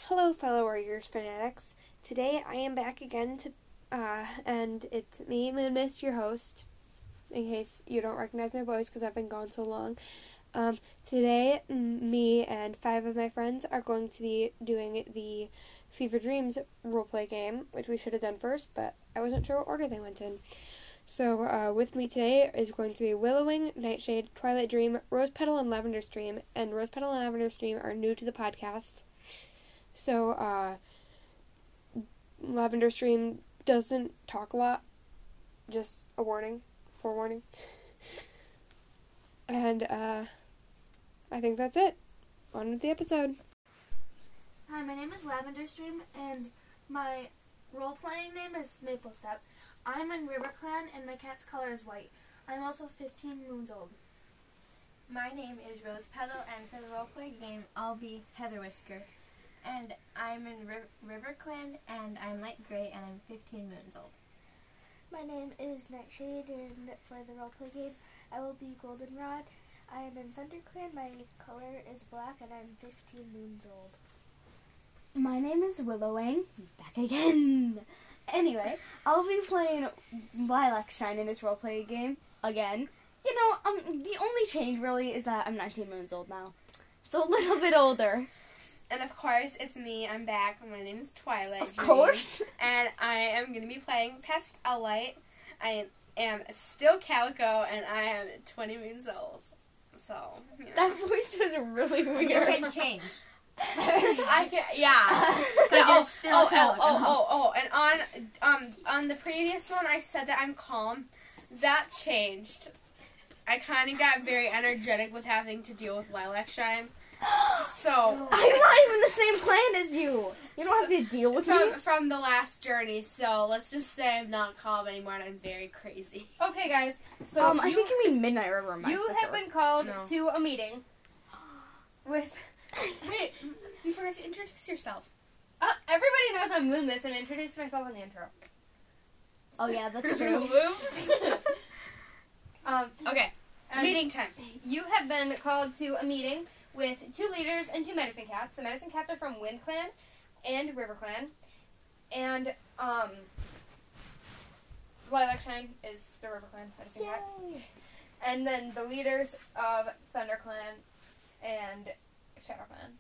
Hello, fellow Warriors fanatics. Today I am back again and it's me, Moonmist, your host, in case you don't recognize my voice because I've been gone so long. Today, me and 5 of my friends are going to be doing the Fever Dreams roleplay game, which we should have done first, but I wasn't sure what order they went in. So, with me today is going to be Willowwing, Nightshade, Twilight Dream, Rose Petal, and Lavender Stream, and Rose Petal and Lavender Stream are new to the podcast. So, Lavender Stream doesn't talk a lot. Just a forewarning. And, I think that's it. On with the episode. Hi, my name is Lavender Stream, and my role-playing name is Maple Step. I'm in River Clan, and my cat's color is white. I'm also 15 moons old. My name is Rose Petal, and for the roleplay game, I'll be Heather Whisker. And I'm in River Clan, and I'm light gray, and I'm 15 moons old. My name is Nightshade, and for the roleplay game, I will be Goldenrod. I am in Thunder Clan, my color is black, and I'm 15 moons old. My name is Willowwing, back again. Anyway, I'll be playing Lilac Shine in this roleplay game again. You know, the only change really is that I'm 19 moons old now, so a little bit older. And of course, it's me. I'm back. My name is Twilight. Of course. And I am going to be playing Pestilite. I am still Calico, and I am 20 moons old. So, you know. That voice was really weird. You can change. I can, yeah. You're still Calico. And on the previous one, I said that I'm calm. That changed. I kind of got very energetic with having to deal with Lilac Shine. So I'm not even the same clan as you. You don't have to deal with me. From the last journey. So let's just say I'm not calm anymore, and I'm very crazy. Okay, guys. So I think you mean Midnight River. you have been called to a meeting with... Wait, you forgot to introduce yourself. Everybody knows I'm Moonmist, and I introduced myself in the intro. Oh yeah, that's true. Oops. Okay, meeting time. You have been called to a meeting with 2 leaders and 2 medicine cats. The medicine cats are from Wind Clan and River Clan. And, Lilac Shine is the River Clan medicine cat. And then the leaders of Thunder Clan and Shadow Clan.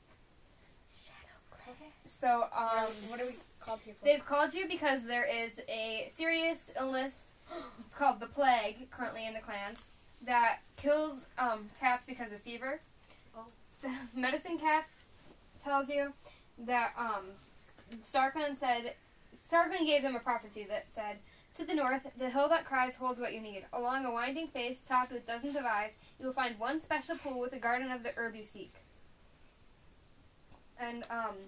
So, What are we called here for? they've called you because there is a serious illness called the plague currently in the clans that kills cats because of fever. Oh. The medicine cat tells you that StarClan gave them a prophecy that said, "To the north, the hill that cries holds what you need. Along a winding face topped with dozens of eyes, you will find one special pool with a garden of the herb you seek." And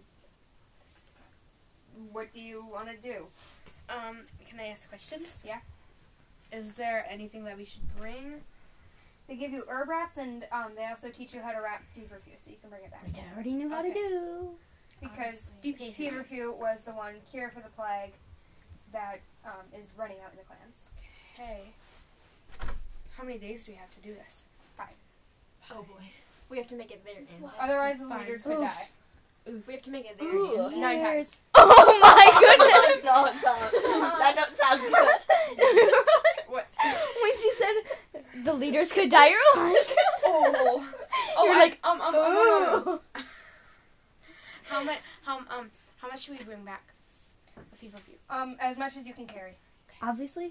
what do you want to do? Can I ask questions? Yeah. Is there anything that we should bring? They give you herb wraps, and they also teach you how to wrap feverfew, so you can bring it back. Which I already knew how to do. Because Be patient. feverfew was the one cure for the plague that is running out in the clans. Hey. How many days do we have to do this? 5. Oh boy. We have to make it there. Otherwise, the Fine. leaders could die. We have to make it there. Ooh. 9 times. Oh my goodness! That don't sound good. What? When she said the leaders could die, you're like, Oh. You're like, oh. How much should we bring back? A feverfew. As much as you can carry. obviously.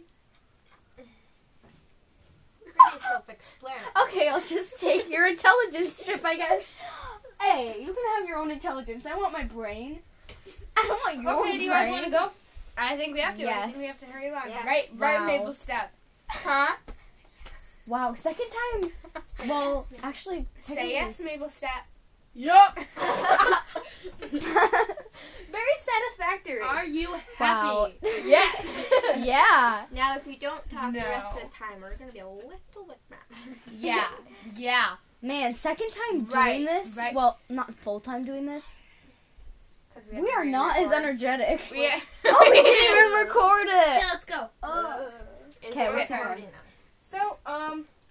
Pretty self-explanatory. Okay, I'll just take your intelligence chip, I guess. Hey, you can have your own intelligence. I want my brain. I don't want your Okay, brain. do you guys want to go? I think we have to. I Yes. think we have to hurry along. Yeah. Right, Wow. Maple Step. Huh? Wow, second time. Well, actually, Say yes, Maple Step. Yup. Very satisfactory. Are you happy? Wow. Yes. Yeah. Now, if we don't talk the No. rest of the time, we're gonna be a little bit mad. Yeah. Yeah. Man, second time Right, doing this. right. Well, not full time doing this. 'Cause We have are to not as re-record. energetic. We, Oh, we didn't even record Okay, it. let's go. Is Okay, it what's recording? So,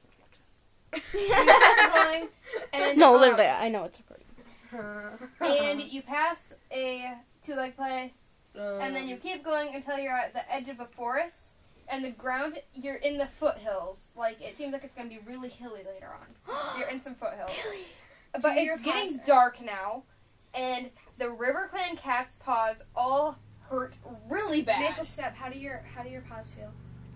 we started going, and No, literally, I know it's recording. and and you pass a two-leg place, and then you keep going until you're at the edge of a forest, and the ground, you're in the foothills. Like, it seems like it's going to be really hilly later on. You're in some foothills. But it's getting dark now, and the River Clan cats' paws all hurt really bad. Maple Step, how do your paws feel?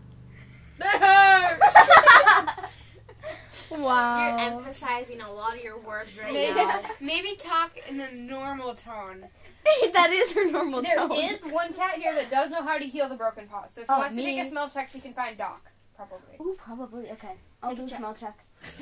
Wow. You're emphasizing a lot of your words right Maybe, now. Maybe talk in a normal tone. That is her normal There tone. is one cat here that does know how to heal the broken paws. So if she Oh, wants to me? make a smell check, she can find Doc, probably. Ooh, probably. Okay. I'll Make a do a check. smell check.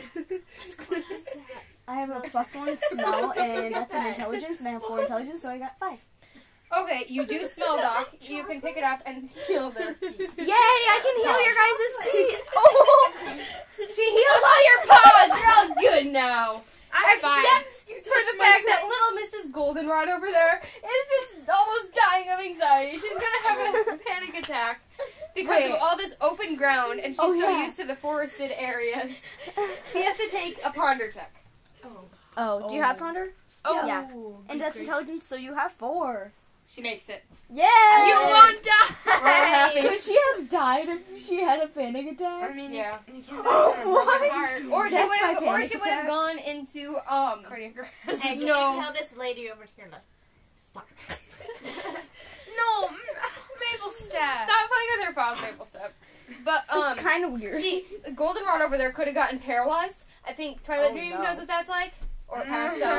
I have a +1 smell, and that's an intelligence, and I have 4 intelligence, so I got 5. Okay, you do smell Doc. You can pick it up and heal their feet. Yay! I can heal your guys' feet! Oh! She heals all your paws. You're all good now. I'm fine. Except for the fact that little Mrs. Goldenrod over there is just almost dying of anxiety. She's gonna have a panic attack because Wait. of all this open ground, and she's Oh, so yeah. used to the forested areas. She has to take a ponder check. Oh, do you have Ponder? Oh, Yeah. And that's intelligence, so you have 4. She makes it. Yeah! You won't We're happy. die. Could she have died if she had a panic attack? I mean, Yeah. you can't die from a broken heart. Or she Death would by have, panic attack. gone into Cardiac arrest. Hey, can No. you tell this lady over here to stop? No, Maple Step. Stop playing with her paws, Maple Step. But It's kind of weird. see, Goldenrod over there could have gotten paralyzed. I think Twilight Oh, Dream no. knows what that's like, or passed out.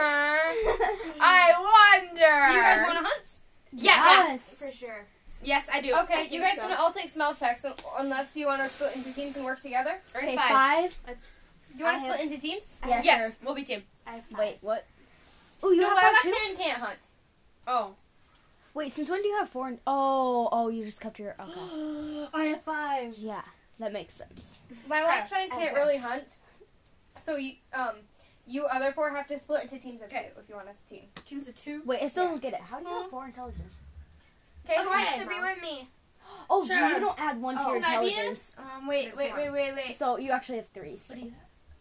I wonder. Do you guys want to hunt? Yes. For sure. Yes, I do. Okay, you guys can all take smell checks unless you want to split into teams and work together. Okay, 5. 5. Do you want I to have- split into teams? Yeah, Yes, we'll be team. I have 5. Wait, what? Oh, you No, have Lilac 5 too? Shannon can't hunt. Oh. Wait, since when do you have 4? Oh, you just kept your... Okay. I have 5. Yeah, that makes sense. Lilac Shannon I can't said. really hunt. So you other 4 have to split into teams of 2 Okay. if you want us to team. Teams of 2. Wait, I still don't get it. How do you have 4 intelligence? Okay, Who wants to Mom. be with me? Oh, Sure. you don't add 1 to your Can I be in? intelligence. Wait. So you actually have 3. So. What do you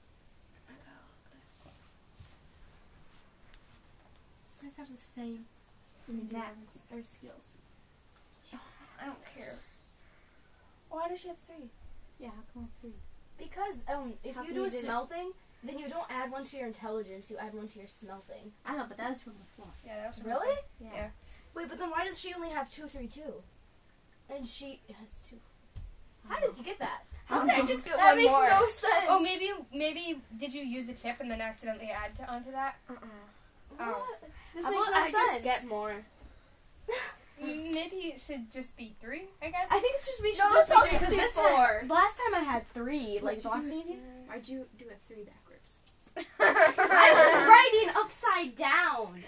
You guys have the same names or skills. I don't care. Why does she have 3? Yeah, how come I have 3? Because if How you come do you a didn't- smell thing, then you don't add 1 to your intelligence. You add 1 to your smell thing. I know, but that was from before. Yeah, that was Really? Yeah. Wait, but then why does she only have 2, 3, 2? And she has 2. How did you get that? How did I just get That one makes more? no sense. Oh, maybe did you use a chip and then accidentally add onto that? Oh. This How makes about no I sense. just Get more. Maybe it should just be 3, I guess. I think it's just we No, it's all just because this before. time, last time I had 3. Like What'd the last you time. Why'd you do a 3 backwards? I was writing upside down.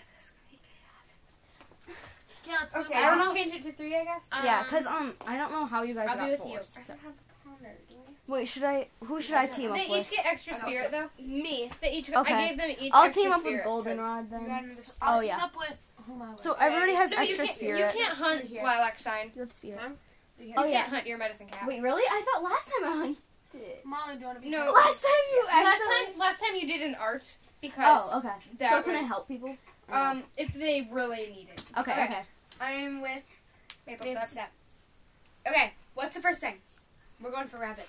Yeah, let's move Okay, on. I'll just change it to 3, I guess. Yeah, because I don't know how you guys I'll got be with 4. you. so- I don't have a ponder, do I? Wait, who should I team up They with? each get extra spirit, though. Me. They each. Okay. I gave them each. I'll extra team up spirit, with Goldenrod You got then. another I'll Oh, team yeah. up with whom I So with. everybody has No, extra you can't, spirit. You can't hunt Here. Lilac Shine. You have spirit. You Oh, can't yeah. hunt your medicine cat. Wait, really? I thought last time I hunted. Molly, do you want to be? No. Last time you Last time you did an art because. Oh, okay. That So can I was- help people? If they really need it. Okay, okay. I'm with Maple Maple Step. Step. Okay, what's the first thing? We're going for rabbit.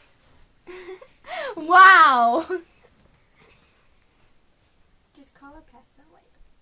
Wow. Just color pastel white.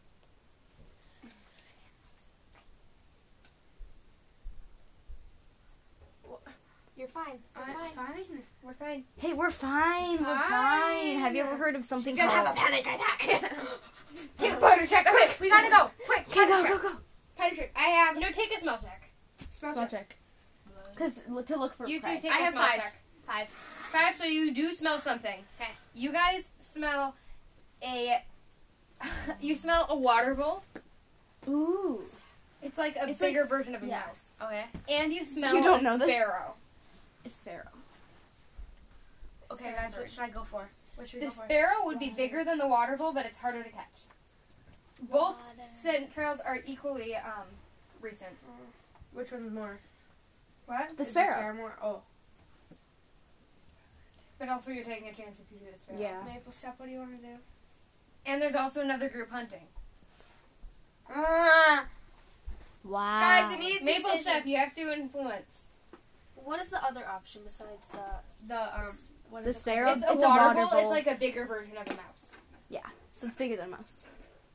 You're fine. You're fine. We're fine. Hey, we're fine. We're fine. Have you ever heard of something You're gonna called? have a panic attack. Take a ponder check. Okay, we gotta go. Quick, Okay, ponder go, check. go, go. Ponder check. I have No, take a smell check. smell check. Because to look for You two prey. take I a have smell 5. check. 5. 5, so you do smell something. Okay. You guys smell a. You smell a water vole. Ooh. It's like a It's bigger version of a yeah. mouse. Okay. And you smell You don't a know this? sparrow. A sparrow. Okay, guys, what should I go for? What should we The go for? sparrow would be bigger than the water vole, but it's harder to catch. Both scent trails are equally recent. Which one's more? What? The Is sparrow. more? Oh. But also you're taking a chance if you do the sparrow. Yeah. Maple Step, what do you want to do? And there's also another group hunting. Wow. Guys, I need a Maple decision. Step, you have to influence. What is the other option besides the what The is it sparrow. It's a It's water, water bowl. bowl. It's like a bigger version of a mouse. So it's bigger than a mouse.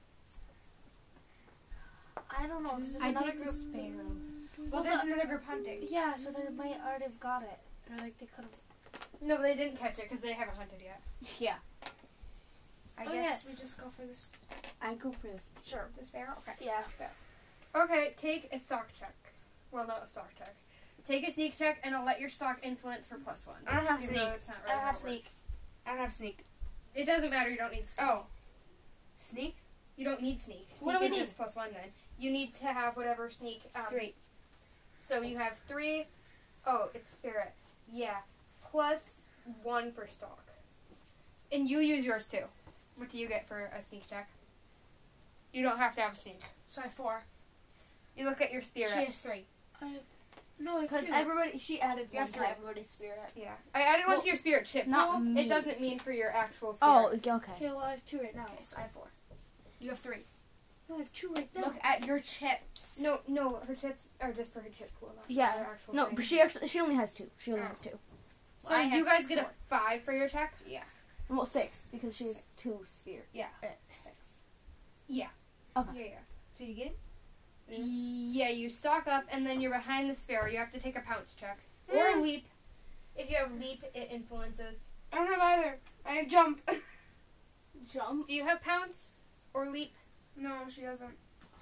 called? I don't know. 'Cause there's I another take the group. sparrow. Well, there's another group hunting. Yeah, so they might already have got it, or like they could have. No, but they didn't catch it because they haven't hunted yet. Yeah. I Oh, guess we just go for this. I go for this. Sure, the sparrow. Okay. Yeah. Okay, take a stock check. Well, not a stock check. Take a sneak check, and I'll let your stock influence for +1. I don't have even though sneak. it's not I really don't have how it works. sneak. I don't have sneak. It doesn't matter. You don't need sneak. Oh, sneak. You don't need sneak. Sneak What do we is need? just +1 then. You need to have whatever sneak. 3. So you have 3. Oh, it's spirit. Yeah. +1 for stock. And you use yours too. What do you get for a sneak check? You don't have to have sneak. So I have 4. You look at your spirit. She has 3. No, Because two. everybody, she added You one have to three. everybody's spirit. Yeah. I added one Well, to your spirit chip not pool. me. It doesn't mean for your actual Oh, spirit. okay. Okay, well I have 2 right now. Okay, so I have 4. You have 3. No, I have 2 right now. Look at your chips. No, her chips are just for her chip pool. Not Yeah. For her actual No, thing. but she only has 2. She only has 2. So I you have guys get a 4. 5 for your check? Well, 6 because she has 2 spirit. Yeah. 6. Yeah. Okay. Yeah. So you get it? Yeah, you stock up and then you're behind the sparrow. You have to take a pounce check. Or leap. If you have leap, it influences. I don't have either. I have jump. Jump. Do you have pounce or leap? No, she doesn't.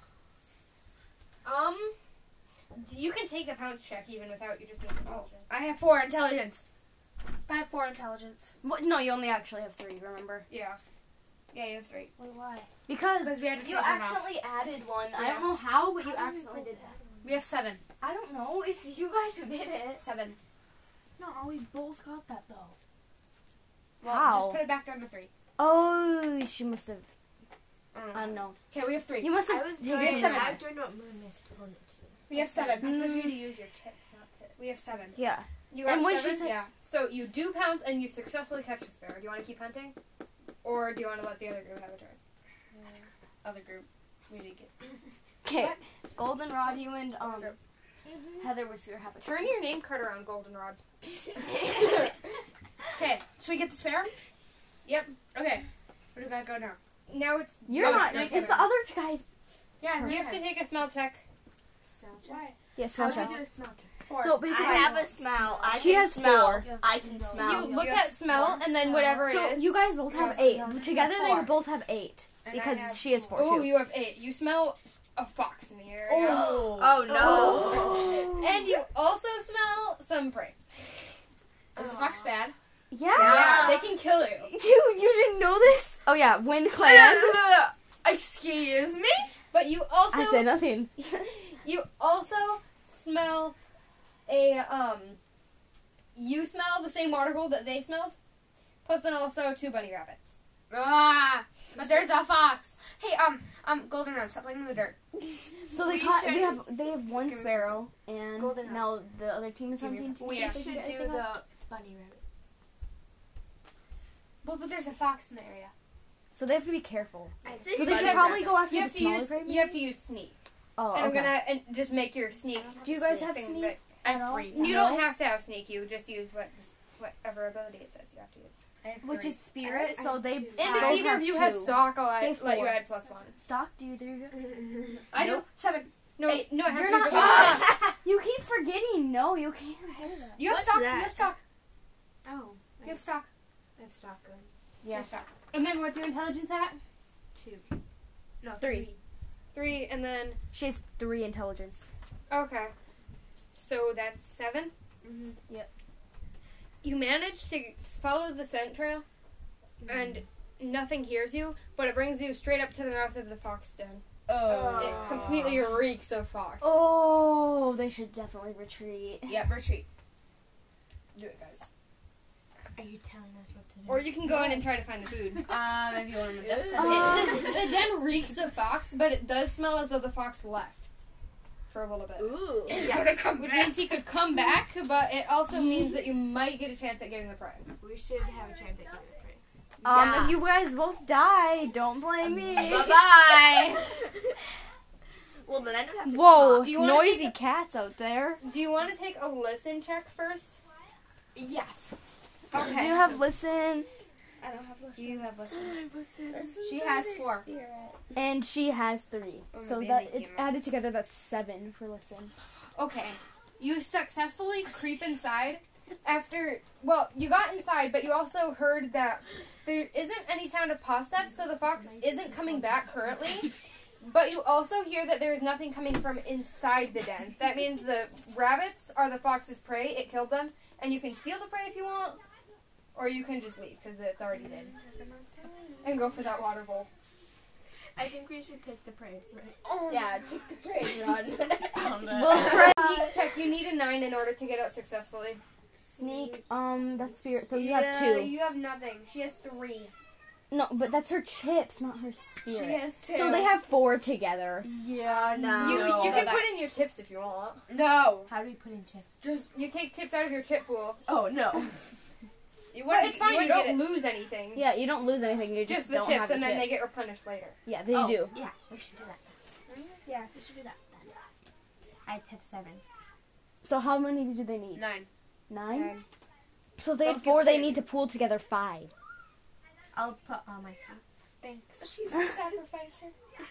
You can take a pounce check even without you just need intelligence. I have 4 intelligence. I have 4 intelligence. What? No, you only actually have 3. Remember? Yeah. Yeah, you have 3. Wait, why? Because Because we had to you take them off. accidentally added one. I Yeah. don't know how, but you How did we accidentally both did that. We have 7. I don't know. It's you guys who did it. 7. No, we both got that though. Well, How? just put it back down to 3. Oh, she must have. I don't I know. don't know. Okay, we have 3. You must have. I was taken doing it. seven. I was doing what Moon missed on it too. We have 7. I want you to use your chips, not to. We have 7. Yeah. You got And when 7? she said- Yeah. So you do pounce and you successfully catch the sparrow. Do you want to keep hunting? Or do you want to let the other group have a turn? Other group. We did get. Okay. Goldenrod, you and Other group. Heather Whisker have a Turn your name card around, Goldenrod. Okay, so we get the sparrow? Yep. Okay. Where do I go now? Now it's... You're oh, not. your It's turn. the other guys. Yeah, You have to take a smell check. Why? Yes, How smell do you check. do a smell check? 4. So basically, I have a smell. I She can has smell. 4. I can smell. You look you at have smell one and then smell. whatever it So is. you guys both have Yeah. 8. Together, they 4. both have 8 And I because have she has 4 Oh, too. you have 8. You smell a fox in the area. Oh no. And you also smell some prey. Is the fox bad? Yeah. Yeah, they can kill you. You didn't know this? Oh yeah, Wind Clan. Excuse me? But you also I said nothing. you also smell a you smell the same water hole that they smelled. Plus then also 2 bunny rabbits. Ah, but there's a fox. Hey, Goldenrod, stop playing in the dirt. So they We caught. should- They have one Give me sparrow, and Goldenrod. now the other team is Give me- hunting. We Yeah. should do the bunny rabbit. Well, but there's a fox in the area. So they have to be careful. I'd So they should probably go after You the have to smaller use prey. you have to use sneak. Oh, And okay. I'm gonna and just make your sneak. Do you guys have thing sneak? that- I have No. 3. You No? don't have to have sneak. You just use whatever ability it says you have to use. I have Which 3. is spirit. I So have they. 2. And both if either of you have 2. stock, I'll They let have you 4. add +1. Stock? Do you do? I do. 7. No, Hey, no, it has You're to be not. for the You keep forgetting. No, you can't do that. You have What's stock. that? You have stock. Oh, You have stock. I have stock going. You Yeah. have stock. And then what's your intelligence at? 2. No, 3. 3, and then She has 3 intelligence. okay. So that's 7. Mm-hmm. Yep. You manage to follow the scent trail, and nothing hears you, but it brings you straight up to the mouth of the fox den. Oh. It completely reeks of fox. Oh, they should definitely retreat. Yep, retreat. Do it, guys. Are you telling us what to do? Or you can go in and try to find the food. If you want to this. The den reeks of fox, but it does smell as though the fox left for a little bit. Ooh. Which means he could come back, but it also means that you might get a chance at getting the prey. We should have a chance at getting it. If you guys both die, don't blame me. Bye-bye. Well, then I don't have to Whoa, talk. Do you wanna noisy take cats out there. Do you want to take a listen check first? Yes. Do you have listen? I don't have listen. You have listen. She has 4. And she has 3. Oh, So my that baby it's came out. added together, that's 7 for listen. Okay. You successfully creep inside after, well, you got inside, but you also heard that there isn't any sound of paw steps, so the fox isn't coming back currently. But you also hear that there is nothing coming from inside the den. That means the rabbits are the fox's prey. It killed them. And you can steal the prey if you want, or you can just leave because it's already dead. And go for that water bowl. I think we should take the prey. Right? Oh. Yeah, take the prey, run. Well, Sneak check. You need a 9 in order to get out successfully. sneak, that's spirit. So you have 2. You have nothing. She has 3. No, but that's her chips, not her spirit. She has 2. So they have 4 together. Yeah, no. You can put in your chips if you want. No. How do we put in chips? Just you take chips out of your chip pool. Oh, no. But it's fine. You don't lose anything. Yeah, you don't lose anything. You Just just the don't chips, have and the then chips. they get replenished later. Yeah, they Oh, do. Yeah, we should do that. Yeah, we should do that then. I have 7. So how many do they need? 9. 9? So if they Both have give 4, they chips. need to pool together 5. I'll put all my 3. Thanks. She's a sacrificer.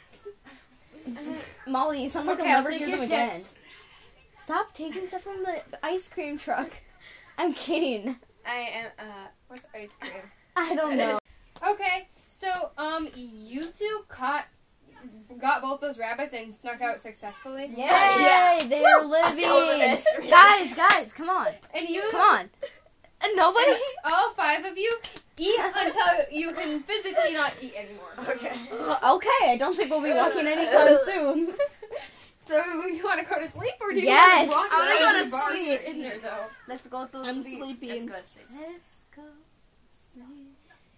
Molly, you sound like Okay, I'll I'll never take hear your them again. chips. Stop taking stuff from the ice cream truck. I'm kidding. I am. What's ice cream? I don't know. Okay, so you two got both those rabbits and snuck out successfully. Yay! Yeah. They're over living. this. Guys, come on. And you, Come on. And nobody? all 5 of you, eat until you can physically not eat anymore. Okay. Okay, I don't think we'll be walking anytime soon. So you want to go to sleep or do you Yes. want to walk I wanna around go the to bars sleep. in there though? Let's go to I'm sleep. sleepy. Let's go to sleep. Let's go to sleep.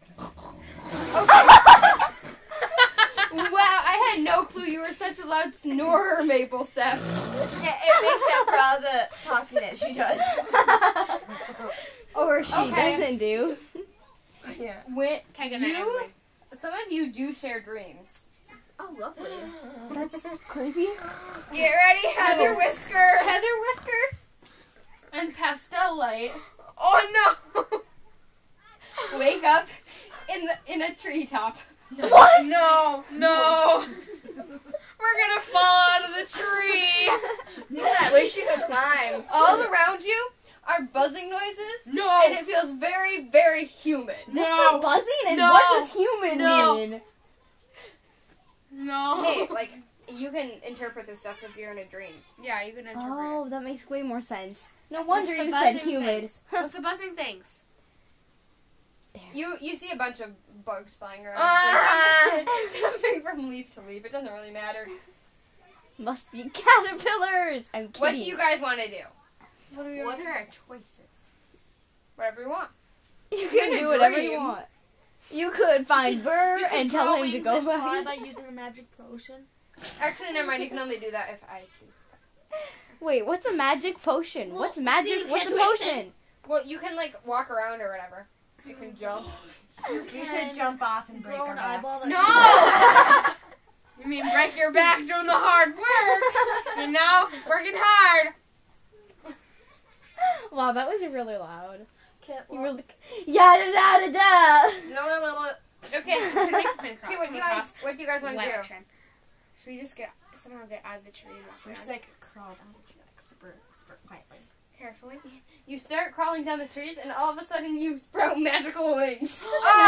Wow, I had no clue you were such a loud snorer, Maple Step. Yeah, it makes up for all the talking that she does. Or she Okay. doesn't do. Yeah. When some of you do share dreams. Oh, lovely. That's creepy. Get ready, Heather Whisker, and Pastel Light. Oh no! Wake up in a treetop. What? No! We're gonna fall out of the tree. I wish you could climb. All around you are buzzing noises. No. And it feels very, very human. What's the buzzing and No. what does human No. mean? No. Hey, like you can interpret this stuff because you're in a dream. Yeah, you can interpret Oh, that makes way more sense. No wonder the you said buzzing human. things? What's the buzzing things? You see a bunch of bugs flying around. Jumping from leaf to leaf. It doesn't really matter. Must be caterpillars. I'm kidding. What do you guys want to do? What are our choices? Whatever you want. You can do whatever you want. You could find Burr and tell him to go fly by. by using a magic potion. Actually, never mind. You can only do that if I choose. Wait, what's a magic potion? Well, What's magic? see, What's a can't potion? Well, you can like walk around or whatever. You can jump. You should jump off and break Grow our an backs. eyeball. No! You mean break your back doing the hard work? You know, working hard. Wow, that was really loud. That You really, yeah, da da da. No. Okay. Okay, what do you guys want to do? Should we just somehow get out of the tree and walk We're just around? like crawl down the tree like super quietly. Carefully. You start crawling down the trees, and all of a sudden you sprout magical wings.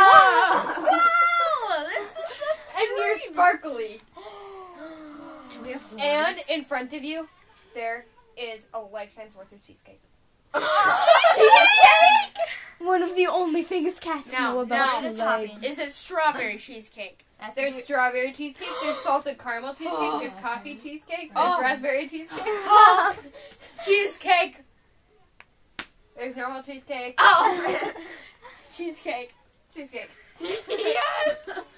Oh! This is so And you're sparkly. Do we have And in front of you, there is a lifetime's worth of cheesecake. Cheesecake! One of the only things cats No, know about no, the life. toppings. Is it strawberry cheesecake? There's strawberry cheesecake, there's salted caramel cheesecake, there's coffee cheesecake, there's raspberry cheesecake. Cheesecake! There's normal cheesecake. Oh! Cheesecake. Cheesecake. Yes!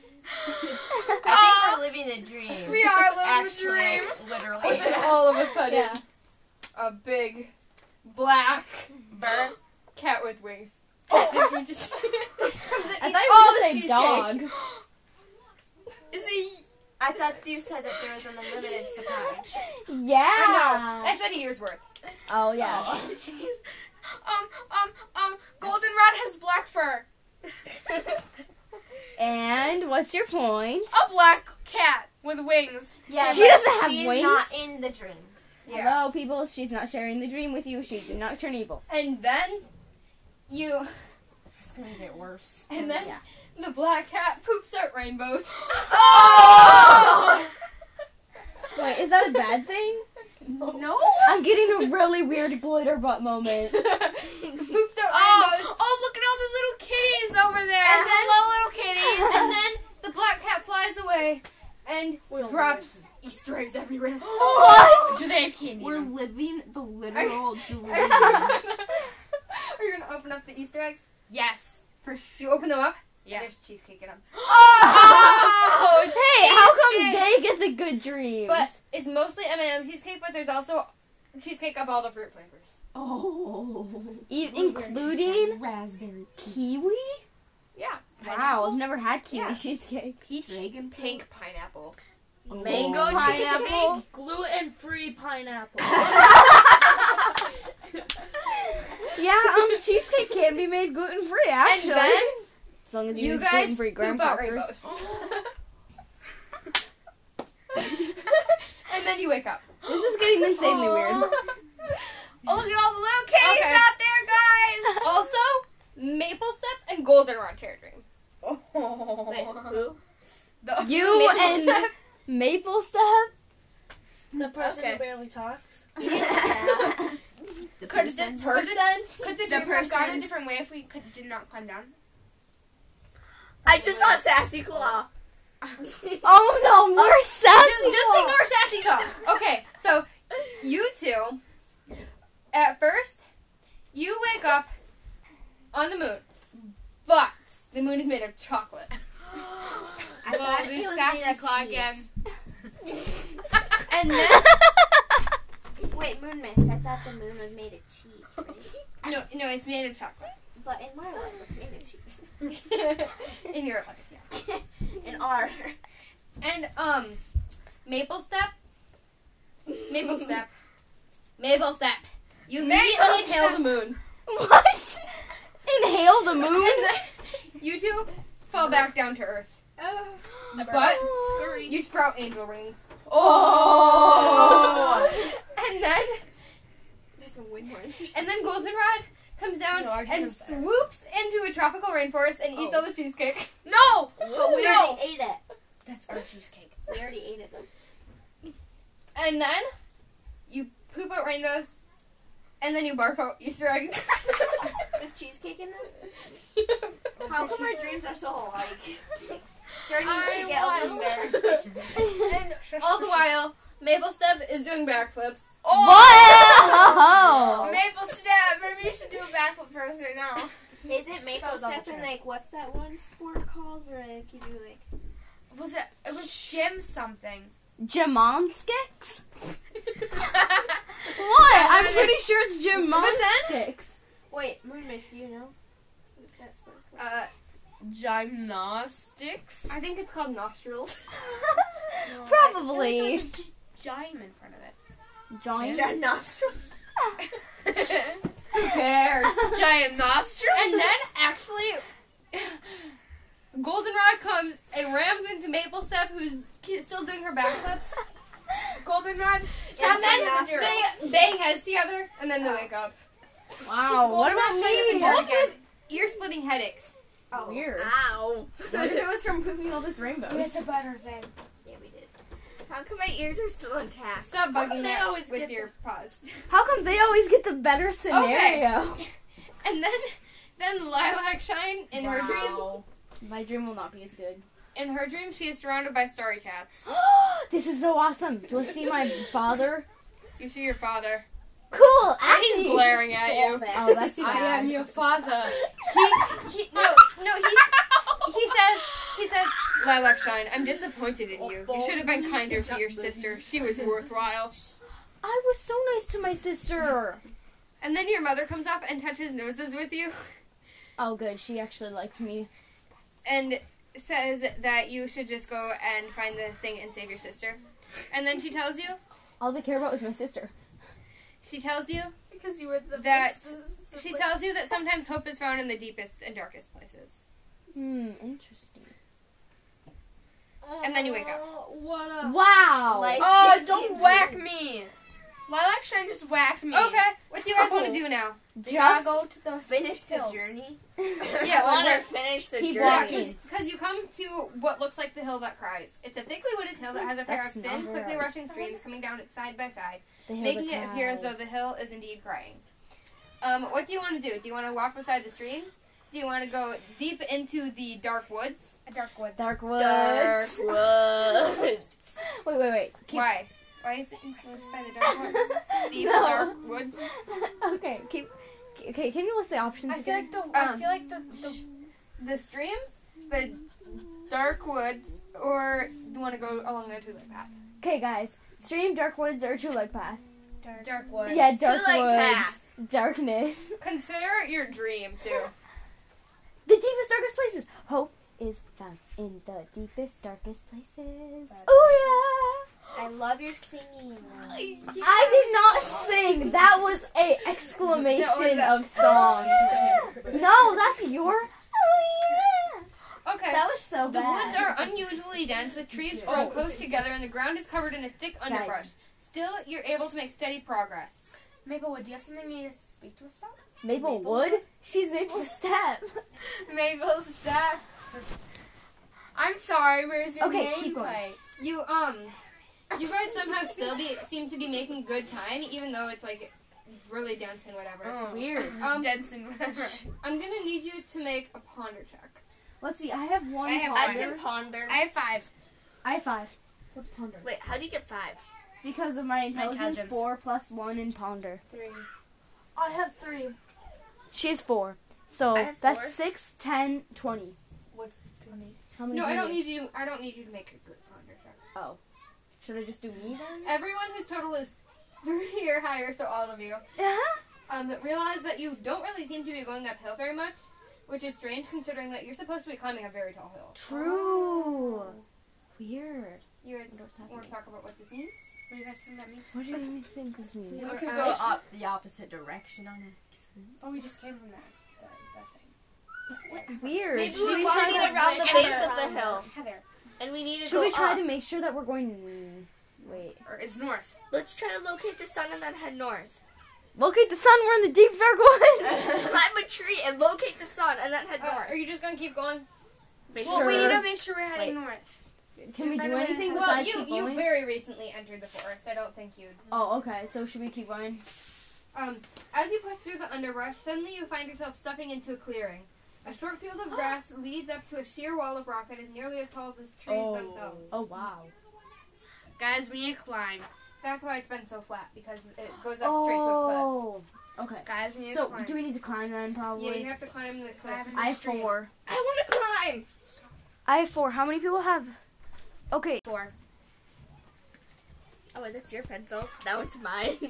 I think we're living a dream. We are living Actually, the dream. literally. And then all of a sudden, a big, black cat with wings. It just comes and I eats thought you all were the going to say cheesecake. dog. Is he? I thought you said that there was an unlimited supply. Yeah. I said a year's worth. Oh yeah. Jeez. Goldenrod has black fur. And what's your point? A black cat with wings. Yeah, She but doesn't have she's wings? not in the dream. Hello, people. She's not sharing the dream with you. She did not turn evil. And then you, It's gonna get worse. and then Yeah. the black cat poops out rainbows. Oh! Wait, is that a bad thing? No. I'm getting a really weird glitter butt moment. Poops out rainbows. Oh, look at all the little kitties over there. And then- Hello, little kitties. And then the black cat flies away and drops Easter eggs everywhere. What? Do they have candy? We're living the literal dream. Are you gonna open up the Easter eggs? Yes. For you open them up? Yeah. There's cheesecake in them. Oh! Hey, how come they get the good dreams? But it's mostly M&M cheesecake, but there's also cheesecake of all the fruit flavors. Oh. Including raspberry, kiwi? Yeah. Wow, I've never had kiwi Yeah. cheesecake. peach, dragon Pink pineapple. Mango Pineapple. cheesecake, gluten-free pineapple. Yeah, cheesecake can be made gluten free. Actually, And then as long as you, you use guys gluten free poop graham out crackers. rainbows. And then you wake up. This is getting insanely weird. Oh, look at all the little kitties Okay. out there, guys. Also, Maple Step and Goldenrod Cherry Dream. You Maple and Step. Maple Step. The person Okay. who barely talks. The Could person. the The dream have gone a person's- different way if we did not climb down? I just saw Sassy Claw. Oh no, more sassy. Just ignore Sassy Claw. Okay, so you two, at first, you wake up on the moon, but the moon is made of chocolate. I thought it was made of cheese. And then, Wait, Moon Mist. I thought the moon was made of cheese, right? no, it's made of chocolate. But in my life, it's made of cheese. In your life, yeah. In our. And, Maple Step, you immediately inhale the moon. What? Inhale the moon? And then you two fall back down to earth. But you sprout angel wings. Oh! And then There's way more And then Goldenrod comes down and swoops into a tropical rainforest and eats all the cheesecake. No! But we already ate it. That's our cheesecake. We already ate it, though. And then you poop out rainbows. And then you barf out Easter eggs. With cheesecake in them? How come our dreams are so alike? Starting to get a little embarrassed. And all the while, Maple Step is doing backflips. What? Maple Step! Maybe you should do a backflip for us right now. Is it Maple was on the Step and, track. like, what's that one sport called where, like, you do, like... It was Jim something. Jamonskix? What? I'm pretty sure it's Jamonskix. Wait, Moon Mist, do you know? That sport called? Gymnastics? I think it's called nostrils. No, Probably. I feel like there's a Gym in front of it. Giant. Giant nostrils. Who cares? Giant nostrils? And then, actually, Goldenrod comes and rams into Maple Step, who's still doing her backflips. Goldenrod? And then nostrils. they bang heads together, and then they wake up. Wow. What about me? Both with ear-splitting headaches. Oh. Weird. Ow. What if it was from pooping all those rainbows? With the butter thing. Yeah, we did. How come my ears are still intact? Stop bugging They that always with get your paws. How come they always get the better scenario? And then Lilac Shine, in her dream, My dream will not be as good. she is surrounded by starry cats. This is so awesome. Do I see my father? You see your father. Cool. And Actually, he's glaring at you. Oh, that's sad. your father. He says, Lilac Shine, I'm disappointed in you. You should have been kinder to your sister. She was worthwhile. I was so nice to my sister. And then your mother comes up and touches noses with you. Oh, good. She actually likes me. And says that you should just go and find the thing and save your sister. And then she tells you, All they care about is my sister. Because you were the that first. she tells you that sometimes hope is found in the deepest and darkest places. Interesting. And then you wake up. What a Wow. Like- Oh, don't whack me. Lilac Shine just whacked me. Okay, what do you guys want to do now? We gotta Just go to the Finish the hills. journey. Yeah, I want we're- to finish the keep journey. walking. Because you come to what looks like the hill that cries. It's a thickly wooded hill that has a pair That's of not thin, very quickly right. rushing streams coming down it side by side, The hill making that it appear as though cries. the hill is indeed crying. What do you want to do? Do you want to walk beside the streams? Do you want to go deep into the dark woods? Dark Woods. Dark woods. Dark woods. Wait. Keep, Why? Why is it influenced by the dark woods? Deep No. dark woods? Okay, can you list the options I feel again? like the The streams, the dark woods, or do you want to go along the two-leg path? Okay, guys. Stream, dark woods, or two-leg path? Dark Woods. Yeah, dark Two-leg woods. path. Darkness. Consider your dream, too. The deepest, darkest places. Hope is found in the deepest, darkest places. That's- Oh I love your singing. yeah. I did not sing. That was a exclamation of song. No, that's your. Oh yeah. Okay. That was so The bad. woods are unusually dense, with trees grown close together, and the ground is covered in a thick underbrush. Still, you're able to make steady progress. Maplewood, do you have something you need to speak to us about? Maplewood? She's Maple Step. Maple Staff. I'm sorry, where's your Okay, name? keep going. You guys somehow still seem to be making good time, even though it's like really dense and whatever. Weird. Denson, whatever. I'm gonna need you to make a ponder check. Let's see. I have one. I have I ponder. can ponder. I have 5. I have 5. What's ponder? Wait, how do you get 5? Because of my intelligence, intelligence. 4 plus 1 in ponder. 3. I have 3. She has 4. So I have that's 4. 6, 10, 20. What's 20? How many? No, do I you don't need? need you. I don't need you to make a good ponder check. Should I just do me then? Everyone whose total is 3 or higher, so all of you, realize that you don't really seem to be going uphill very much, which is strange considering that you're supposed to be climbing a very tall hill. True. Weird. You guys Wonder what's want to happening. talk about what this means? What do you guys think that means? What do you think this means? We We Or could I go should- up the opposite direction on accident. Oh, we just came from that thing. Weird. Maybe Should we we walking try to, around the base of the hill. Heather. And we need to should go we try up. to make sure that we're going? Wait. Or it's north. Let's try to locate the sun and then head north. Locate the sun. We're in the deep dark woods. Climb a tree and locate the sun and then head north. Are you just gonna keep going? Well, we need Sure. to make sure we're heading north. Can we By do the way, anything well, Well, besides keep you going? very recently entered the forest. I don't think you'd. Oh, okay. So should we keep going? As you push through the underbrush, suddenly you find yourself stepping into a clearing. A short field of grass leads up to a sheer wall of rock that is nearly as tall as the trees themselves. Oh wow. Guys, we need to climb. That's why it's been so flat, because it goes up straight to a cliff. Oh. Okay. Guys, we need to So climb. do we need to climb then? Probably. Yeah, you have to climb the cliff. I have 4. I want to climb. I have 4. How many people have? Okay. 4. Oh, that's your pencil. That was mine.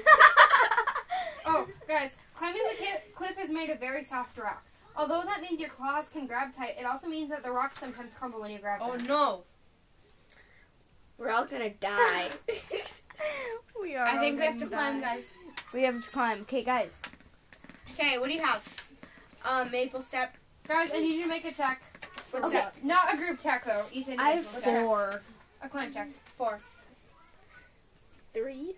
Oh, guys, climbing the cliff is made of very soft rock. Although that means your claws can grab tight, it also means that the rocks sometimes crumble when you grab them. no. We're all gonna die. We are. I think we all have to gonna climb, die. guys. We have to climb. Okay, guys. Okay, what do you have? Maple Step. Guys, I need you to make a check. What's Okay. that? Not a group check, though. Each I have individual check. 4. A climb check. 4. 3.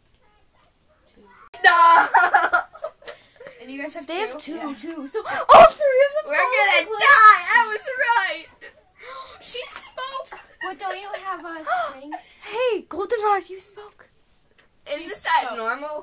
2. No! And you guys have They 2? have 2 Yeah. too. So all 3 of them. We're fall gonna in the die! I was right! She spoke. What, don't you have a string? Hey, Goldenrod, you spoke. Is that normal?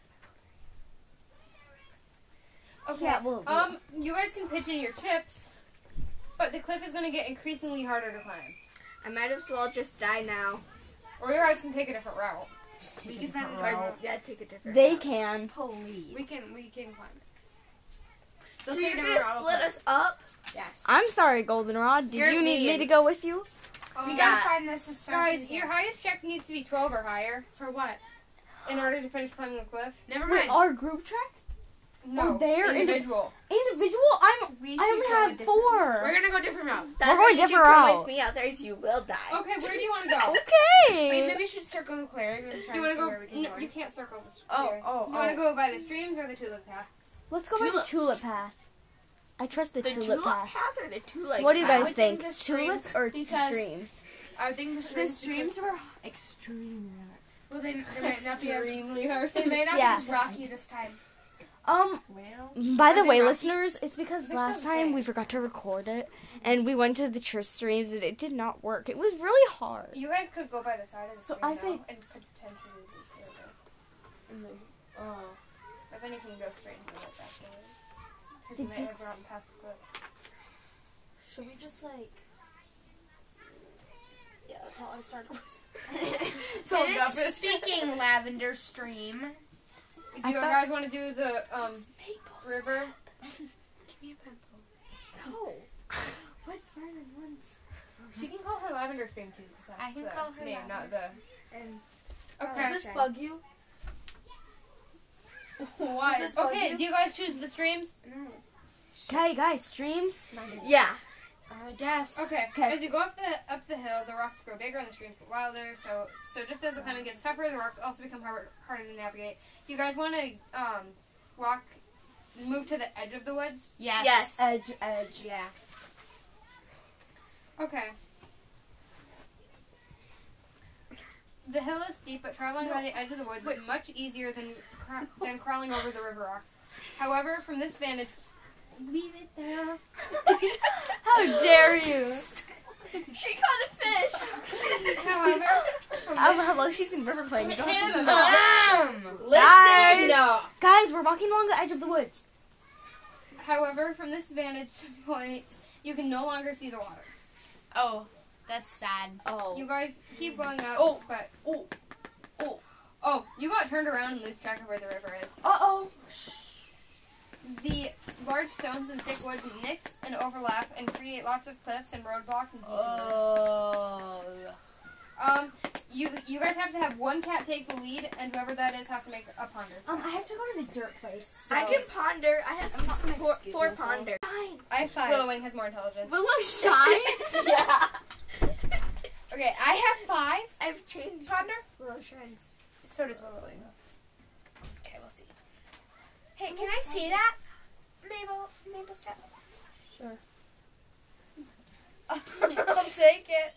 Okay. Yeah, well, you guys can pitch in your chips, but the cliff is going to get increasingly harder to climb. I might as well just die now. Or you guys can take a different route. We can find Or, yeah, take a different They route. can. Please. We can climb it. So Let's you're take a gonna different split route. us up? Yes. I'm sorry, Goldenrod. Did You're you need me mean. to go with you? We Um, gotta find this as fast as guys, we your can. highest check needs to be 12 or higher For what? in order to finish climbing the cliff. Never Wait, mind. our group track? No, they're individual. Individual? I only had 4. We're gonna go different route. We're going different route. me out there, you will die. Okay, where do you want to go? Okay. Wait, maybe we should circle the clearing and try Do you to want see to where we go? can No, go. you can't circle the Oh, clearing. oh, Do you want to go by the streams or the tulip path? Let's go by the Tulips. tulip path. I trust the tulip path. path or the tulip What do you I guys would think? think the Tulips streams, or because- streams? I think the streams were extremely hard. Well, they might not be as Extremely hard. they may not Yeah. be as rocky this time. Well, Well, by the Are they way, rocky? listeners, it's because They're last still time the we same. forgot to record it, and we went to the church streams, and it did not work. It was really hard. You guys could go by the side of the So stream I though, say- and potentially do silver. oh. But then you can go straight into it afterwards. Because Did you might you have gotten past the clip. Should we just like? Yeah, that's how I started with. Speaking lavender stream. Do I you thought- guys want to do the river? Give me a pencil. No. What's Vernon once? She can call her lavender stream too. 'Cause that's I can the call her name, not the. And Okay. does this bug you? Why? Does this bug Okay. you? Do you guys choose the streams? No. Okay, guys, streams. Yeah. I guess. Okay. Okay. As you go up the hill, the rocks grow bigger and the streams get wilder. So just as the climbing gets tougher, the rocks also become harder to navigate. Do you guys want to move to the edge of the woods? Yes. Edge. Yeah. Okay. The hill is steep, but traveling by the edge of the woods is much easier than crawling over the river rocks. However, from this vantage, leave it there. How dare you? She caught a fish. However, from Hello, she's in river playing. You don't have to this, Guys. no. Guys, we're walking along the edge of the woods. However, from this vantage point, you can no longer see the water. Oh, that's sad. You guys keep going up, Oh. but you got turned around and lose track of where the river is. Uh-oh. The large stones and thick woods mix and overlap and create lots of cliffs and roadblocks and detours. Oh. You guys have to have one cat take the lead, and whoever that is has to make a ponder. I have to go to the dirt place. I can ponder. I have four myself. ponder. I have 5. Willowwing has more intelligence. Willow shine. Yeah. Okay, I have 5. I've changed. Ponder. Willow shines. So does Willowwing. Okay, we'll see. Hey, can I see that? Mabel step. Sure. I'll take it.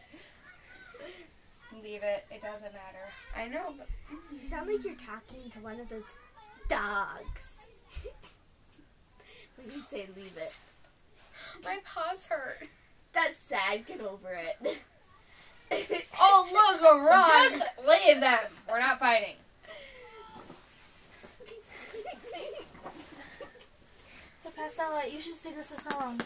Leave it. It doesn't matter. I know, but You sound like you're talking to one of those. Dogs. When you say leave it. my paws hurt. That's sad. Get over it. Oh, look, a rock. Just leave them. We're not fighting. Hey, Pastella, you should sing us a song.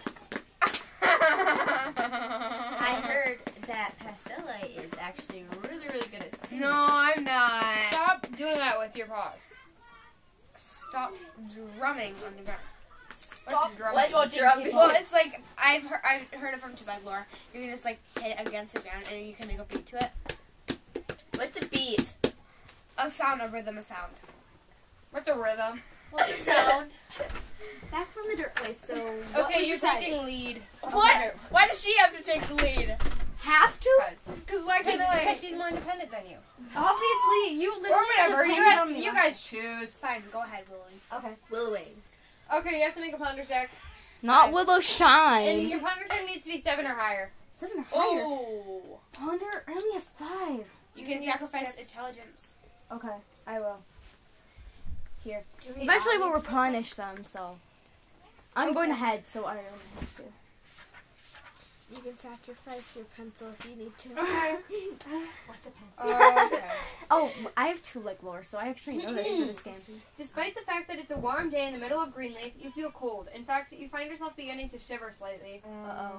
I heard that Pastella is actually really, really good at singing. No, I'm not. Stop doing that with your paws. Stop drumming on the ground. Stop drumming. What's drumming? Well, it's like I've heard it from Tibet lore. You can just like hit it against the ground and you can make a beat to it. What's a beat? A sound, a rhythm, a sound. What's a rhythm? What's the sound? Back from the dirt place, so... Okay, you're taking lead. What? Why does she have to take the lead? Have to? Because why can't I? Because she's more independent than you. Obviously, you Or literally whatever. You guys choose. Fine, go ahead, Willie. Okay. Willowing. Okay, you have to make a ponder check. Not Willow And Shine. your ponder check needs to be 7 or higher. 7 or higher. Oh. Ponder, I only have 5. You can sacrifice intelligence. Okay, I will. Here. Do we Eventually all we'll need to- replenish them, so... I'm going ahead, so I don't have to. You can sacrifice your pencil if you need to. Okay. What's a pencil? Okay. Oh, I have 2 like lore, so I actually know this for this game. Despite the fact that it's a warm day in the middle of Greenleaf, you feel cold. In fact, you find yourself beginning to shiver slightly. Uh-oh.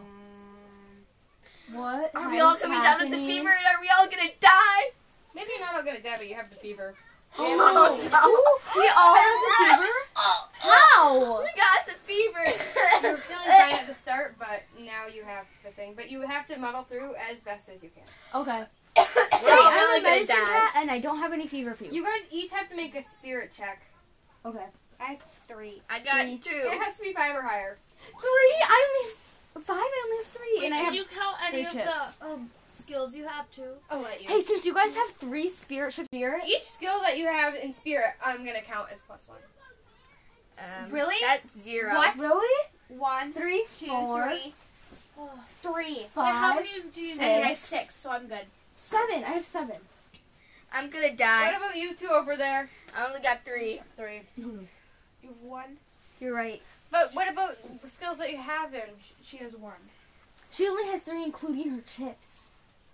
What? Are we all coming down with the fever and are we all gonna die? Maybe you're not all good at that, but you have the fever. Oh no. We all have the fever? Oh, How? we got the fever. You were feeling fine at the start, but now you have the thing. But you have to muddle through as best as you can. Okay. We're Hey, all I'm really a gonna medicine die. cat, and I don't have any fever for you. You guys each have to make a spirit check. Okay. I have 3. I got Three. 2. It has to be 5 or higher. 3. I only have 5. I only have 3, Wait, and I can have. you count any three of the skills you have too? I'll let you. Hey, since you guys have 3 spirit, Each skill that you have in spirit, I'm gonna count as +1. Really? That's 0. What? really? 1, 3, 2, 4, 3. 3. 5, Wait, how many do you And then I have need? 6, so I'm good. 7. I have 7. I'm gonna What die. about you two over there? I only got 3. 3. You have 1. You're right. But what about skills that you have in? She has 1. She only has 3, including her chips,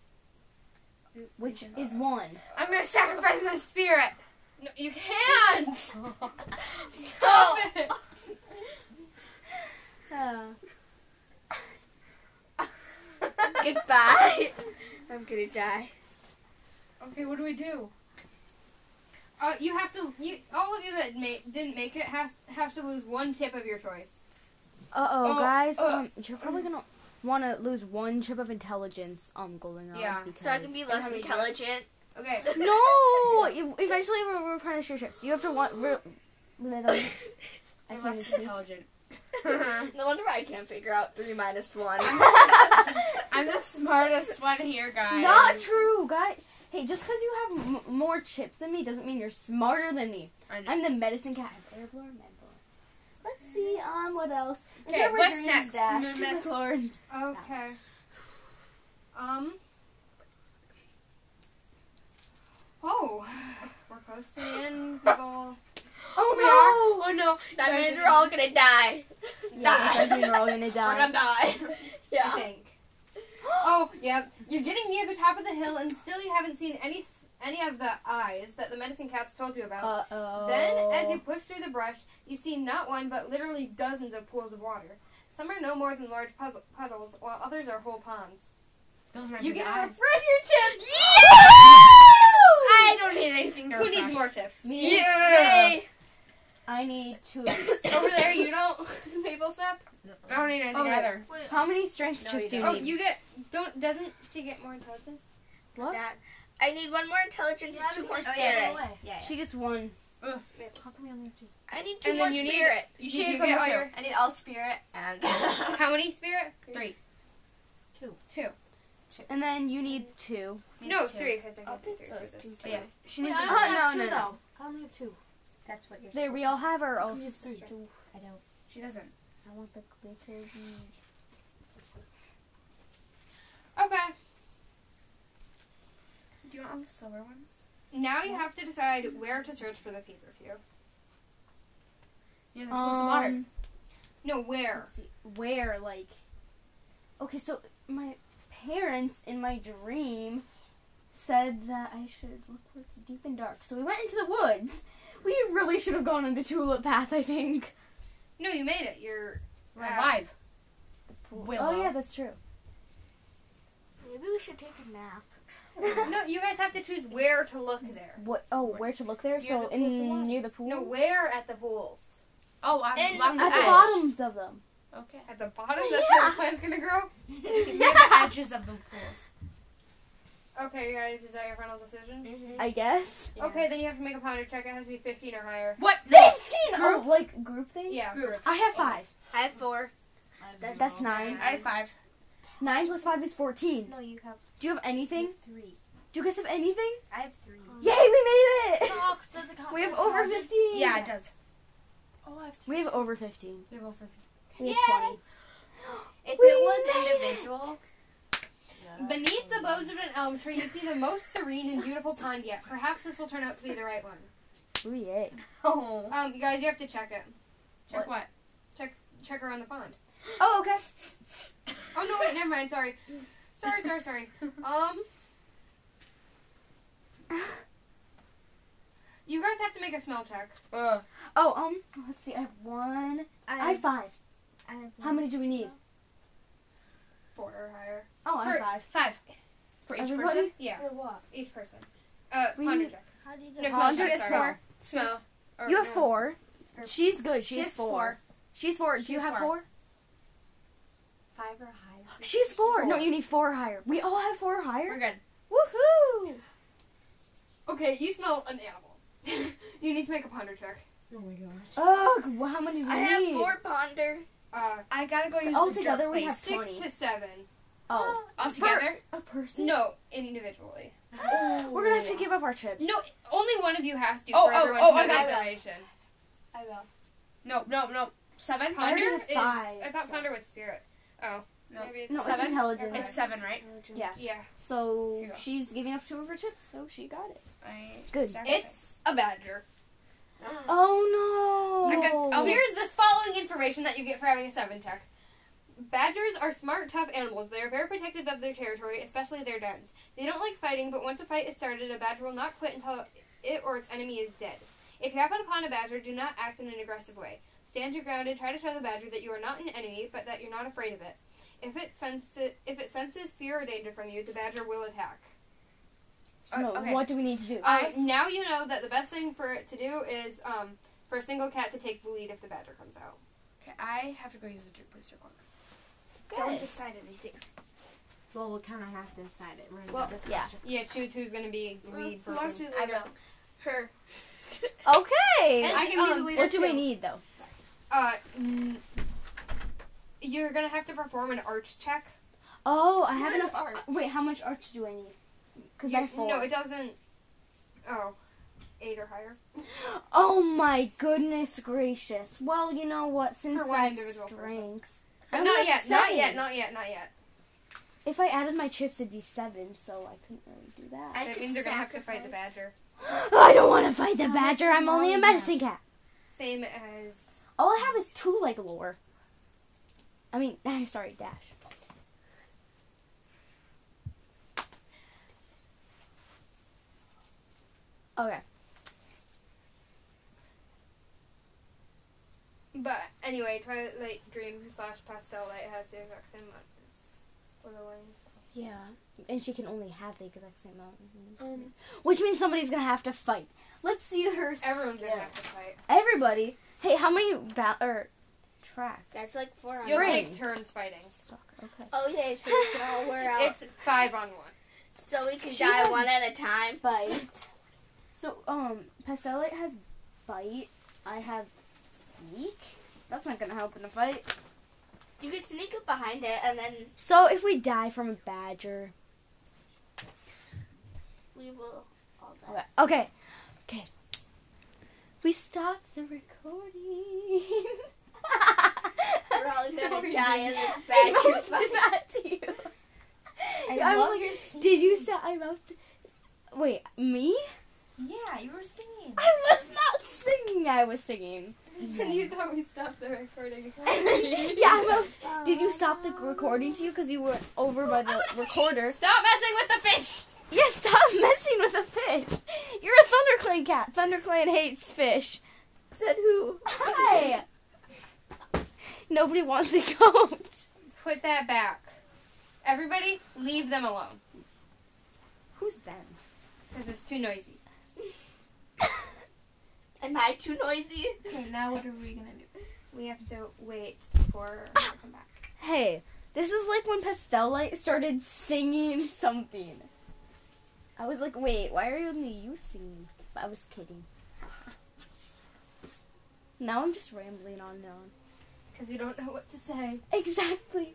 which is 1. I'm going to sacrifice my spirit. No, you can't! Stop it! Goodbye. I'm gonna die. Okay, what do we do? You have to. All of you that didn't make it have to lose 1 chip of your choice. Guys, you're probably gonna want to lose 1 chip of intelligence on Goldenrod. Yeah. because... So I can be less intelligent. Okay. No! Eventually, we'll replenish your chips. You have to want. I I'm can't less speak. intelligent. No wonder why I can't figure out 3 minus 1. I'm the smartest one here, guys. Not true, guys. Hey, just because you have more chips than me doesn't mean you're smarter than me. I know. I'm the medicine cat. Air blower, med blower. Let's see what else. Okay, Endeavor, what's Dreams, next, Dash, Miss? Tricorn. Okay. Oh, we're close to the end, people. Oh Oh no. That means we're all gonna die. no! Yeah, that means we're all gonna We're die. gonna die. I Yeah. think. Oh, yeah. You're getting near the top of the hill, and still you haven't seen any of the eyes that the medicine cats told you about. Uh-oh. Then, as you push through the brush, you see not one, but literally dozens of pools of water. Some are no more than large puddles, while others are whole ponds. Those are You get to eyes. refresh your chips! I don't need anything to Who refresh. needs more chips? Me. Yay. I need 2 of these. Over there, you don't. Maple sap? I don't need anything Okay. either. Wait, How many strength No, chips do you you Oh, need? you get. Doesn't she get more intelligence? What? That. I need 1 more intelligence yeah, and 2 more because spirit. they're away. Yeah. She gets 1. How come we only have 2? I need 2 And more then you need- spirit. You Did should you have get all some your- I need all spirit and. How many spirit? 3. 2. And then you need 2. No, Two. 3, because I I'll can do take 3 for those this. 2 But yeah. She Wait, needs I a only have no, 2 no, no. though. I only have 2. That's what you're There, we all have our own. You have 3. I don't. She doesn't. I want the glitter beads. Okay. Do you want all the silver ones? Now you have to decide where to search for the feverfew. Yeah, the pools of water. No, where? Let's see, where, like... Okay, so my parents in my dream said that I should look where it's deep and dark. So we went into the woods. We really should have gone on the tulip path, I think. No, you made it. You're We're alive. Willow. Oh, yeah, that's true. Maybe we should take a nap. No, you guys have to choose where to look there. What? Oh, where to look there? Near So the pools of water. near the pool? No, where at the pools? Oh, I'm And along the At the edge. bottoms of them. Okay. At the bottom? That's where the plant's gonna grow? Near the edges of the pools. Okay, guys, is that your final decision? Mm-hmm. I guess. Okay, then you have to make a pounder check. It has to be 15 or higher. What? 15! Group? Oh, like group thing? Yeah, Group. group. I have 5. I have 4. That's 9. I have 5. 9 plus 5 is 14. No, you have Do you have anything? 3. Do you guys have anything? I have 3. Yay, we made it! No, 'cause does it count We have for over intelligence? 15. Yeah, it does. Oh, I have 3. We have over 15. We have over 50. We have 20. If We it was made it. individual, Beneath the boughs of an elm tree, you see the most serene and beautiful pond yet. Perhaps this will turn out to be the right one. Ooh, yay. Oh. You guys, you have to check it. Check what? Check around the pond. Oh, okay. Oh, no, wait, never mind. Sorry. Sorry. You guys have to make a smell check. Oh, let's see. I have 1. I have 5. I have How many do we need? 4 or higher. Oh, I have For- 5. 5. For each everybody? person? Yeah, For what? each person. We Ponder need- check. How do you No, get smell Ponder check, is sorry. 4. Smell. Or- You have no. 4. She's good. She She has has 4. 4. She's 4. Do She you has have 4. 4? 5 or higher. She's 4. No, you need 4 higher. We all have 4 We're higher. good. Woohoo! Okay, you smell an animal. You need to make a ponder check. Oh my gosh. Ugh, well, how many do we I need? have 4 ponder. I gotta go use All the together jerk we plate. have 6 20. to 7. Oh, All together? a person? No, individually. We're gonna have to give up our chips. No, only one of you has to Oh, for oh, everyone oh, to I know got the this. information. I will. No. 7? I Ponder already have is. 5, I thought so- Ponder was spirit. Oh. No. Maybe it's No, it's 7? intelligence. It's 7, right? Yes. Yeah. So Here you go. she's giving up 2 of her chips, so she got it. I Good. It's a badger. Oh no! I'll be- Here's this following information that you get for having a 7 tech. Badgers are smart, tough animals. They are very protective of their territory, especially their dens. They don't like fighting, but once a fight is started, a badger will not quit until it or its enemy is dead. If you happen upon a badger, do not act in an aggressive way. Stand your ground and try to show the badger that you are not an enemy, but that you're not afraid of it. If it senses fear or danger from you, the badger will attack. So okay. what do we need to do? Now you know that the best thing for it to do is for a single cat to take the lead if the badger comes out. Okay, I have to go use the jerk plate real quick. Don't Good. decide anything. Well, we kind of have to decide it. We're in Well, discussion. Yeah, choose who's going to be the lead Who wants to person. be the leader? Her. Okay. And I can be the leader What do too. we need though? You're going to have to perform an arch check. Oh, I have What is enough. arch? Wait, how much arch do I need? Because I have 4. No, it doesn't. Oh, 8 or higher. Oh my goodness gracious. Well, you know what? Since For one that's individual person. strength. But I not only yet, have not 7. yet, not yet, not yet. If I added my chips, it'd be 7, so I couldn't really do that. I That could means you're going to have to fight the sacrifice. badger. I don't want to fight the How much badger. is I'm only a Molly medicine cat. Same as... All I have is 2 leg lore. I mean, sorry, dash. Okay. But anyway, Twilight Dream / Pastel Light has the exact same amount as Little Wings. Yeah, and she can only have the exact same amount. Which means somebody's gonna have to fight. Let's see her. Everyone's going to have to fight. Everybody. Hey, how many track? That's like 4 on You'll one. take turns fighting. Stuck. Okay. Oh, yeah, so we can all wear out. It's 5 on 1. So we can She die has- one at a time. Bite. So, Pastelite has bite. I have sneak. That's not gonna help in a fight. You can sneak up behind it, and then So if we die from a badger. we will all die. Okay. Okay. We stopped the recording. We're all gonna No, die you in this I badger mouthed fight. that to you. I was love like, your singing. did you say I mouthed? Wait, me? Yeah, you were singing. I was not singing. I was singing. And you thought we stopped the recording. Yeah, I mouthed. Did you stop the recording to you because you were over by the recorder? Stop messing with the fish! Yes, stop messing with a fish. You're a ThunderClan cat. ThunderClan hates fish. Said who? Hi. Nobody wants a goat. Put that back. Everybody, leave them alone. Who's them? Because it's too noisy. Am I too noisy? Okay, now what are we gonna do? We have to wait for her to come back. Hey, this is like when Pastelite started singing something. I was like, wait, why are only you singing? But I was kidding. Now I'm just rambling on and on. Because you don't know what to say. Exactly.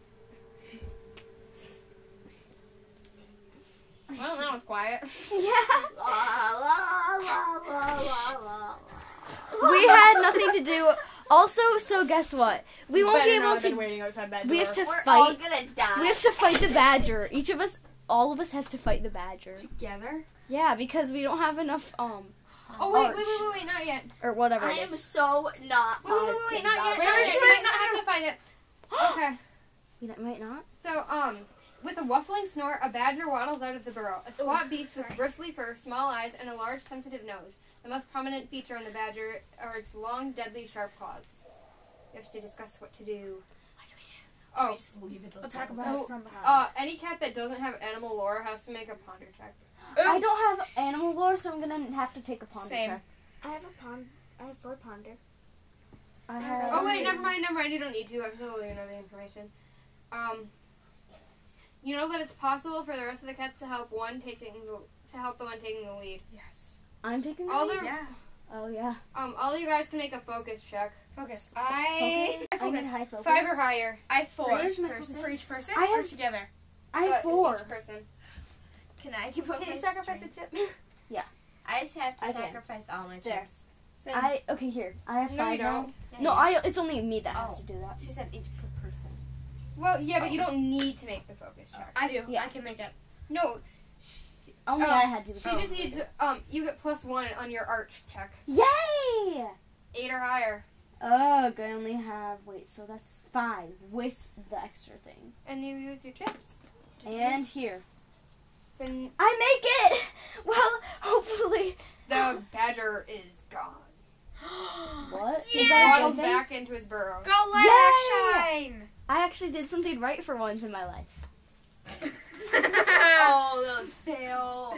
Well, now it's quiet. Yeah. La la la la la la. We had nothing to do. Also, so guess what? We won't be able to. waiting outside that We have to We're all fight. gonna die. We have to fight the badger. Each of us, all of us, have to fight the badger. Together? Yeah, because we don't have enough Oh, Arch. wait, not yet. or whatever I it am is. so not Wait, positive not about yet. this. Not yet. You might not have to fight it. Okay. You might not. So, with a waffling snort, a badger waddles out of the burrow. A squat beast with bristly fur, small eyes, and a large, sensitive nose. The most prominent feature on the badger are its long, deadly, sharp claws. You have to discuss what to do. Oh, Just leave it We'll talk about Oh, it from behind. any cat that doesn't have animal lore has to make a ponder check. I don't have animal lore, so I'm gonna have to take a ponder Same. check. I have a pond. I have 4 ponder. I have. Oh wait, never mind. You don't need to. I'm still letting you know the information. You know that it's possible for the rest of the cats to help the one taking the lead. Yes. I'm taking. All the the lead? Yeah. Oh yeah. All you guys can make a focus check. Focus. I need Focus. high focus. 5 or higher. I have 4. For each person? For each person I or have- together? I have 4. Each person. Can I give up Can my you sacrifice a strength? chip? I just have to I can. sacrifice all my There. chips. Okay, here. I have No, 5 you don't. Yeah, No, yeah. it's only me that has Oh. to do that. She said each per person. Well, yeah, but you don't need to make the focus check. I do. Yeah. I can make it. No, Only Oh, I had to do she that. just needs. You get +1 on your arch check. Yay! 8 or higher, Ugh, I only have, so that's 5 with the extra thing. and you use your chips. And here. Then I make it! Well, hopefully. the badger is gone. What? He's Is that a waddled good thing? back into his burrow. Go lilac Yay! shine! I actually did something right for once in my life. Oh, that was fail.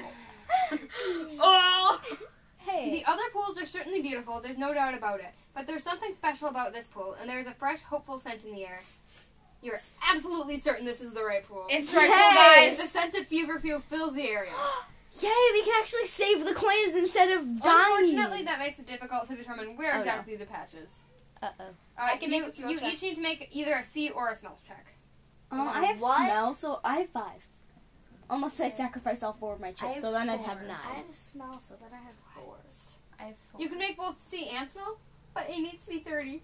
Oh! Hey. The other pools are certainly beautiful, there's no doubt about it. But there's something special about this pool, and there's a fresh, hopeful scent in the air. You're absolutely certain this is the right pool. It's right, Yay! The guys. scent of feverfew fills the area. Yay, we can actually save the clans instead of dying. Unfortunately, that makes it difficult to determine where Oh, no. exactly the patch is. Uh-oh. I can you, make a smell you check. each need to make either a see or a smell check. I have What? smell, so I have 5. Unless I sacrifice all 4 of my I chips, have so then I'd 4. have 9. I have smell, so then I have 4. I have 4. You can make both see and smell, but it needs to be 30.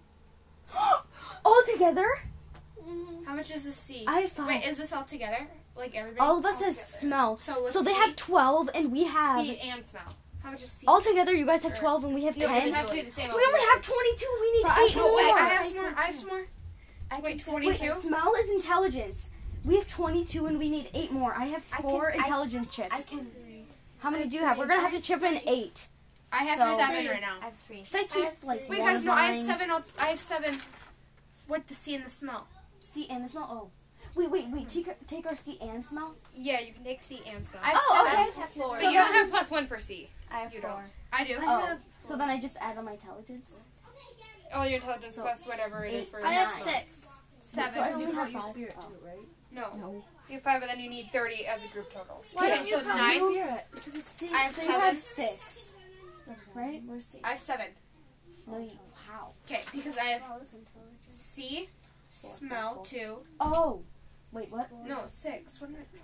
All together? How much is the C? I have 5. Wait, is this all together? Like everybody? all of us all has together. smell. So let's So they see. have 12, and we have... See and smell. How much is C? All together, you guys have 12, and we have No, 10. it has to be the same. We only have 22. We need But I 8 can more. say Wait, I I have have some more. I have some more. I Wait, can 22? Wait, smell is intelligence. We have 22, and we need 8 more. I have I 4 can- intelligence chips. I can. How many do you have? We're gonna have to chip in 8. I have So- 7 right now. I have 3. Should I keep like Wait, one guys, of no, I have mine? 7. I have 7 with the C and the smell. C and the smell. Oh, wait. Take our C and smell. Yeah, you can take see and smell. I have Oh, 7. okay. I have 4. But So you don't that have means- +1 for C. I have You 4. don't. I do. Oh, so then I just add on my intelligence. Oh, your intelligence So, plus whatever it is for I have nine. 6. 7. So I Because only you call have your 5. spirit Oh. too, right? No. No. You have 5, but then you need 30 as a group total. Okay, so 9. Spirit? Because it's C. I have So you have 7. 6, right? Where's C? I have 7. No, you. How? Okay, because I have Oh, it's intelligence. C, smell 2. Oh, wait, what? No, 6. What am I?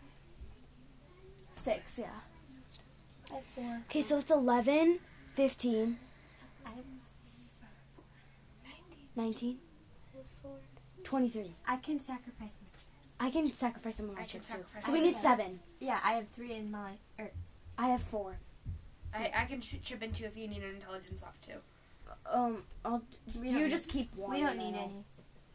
6, yeah. I have 4. Okay, so it's 11, 15, I have 19, 23. I can sacrifice my chips. I can sacrifice some of my I can chips too. sacrifice So we my need chips. 7. Yeah, I have 3 in mine. I have 4. I can chip in 2 if you need an intelligence off too. We don't You need- just keep 1. We don't and need then any.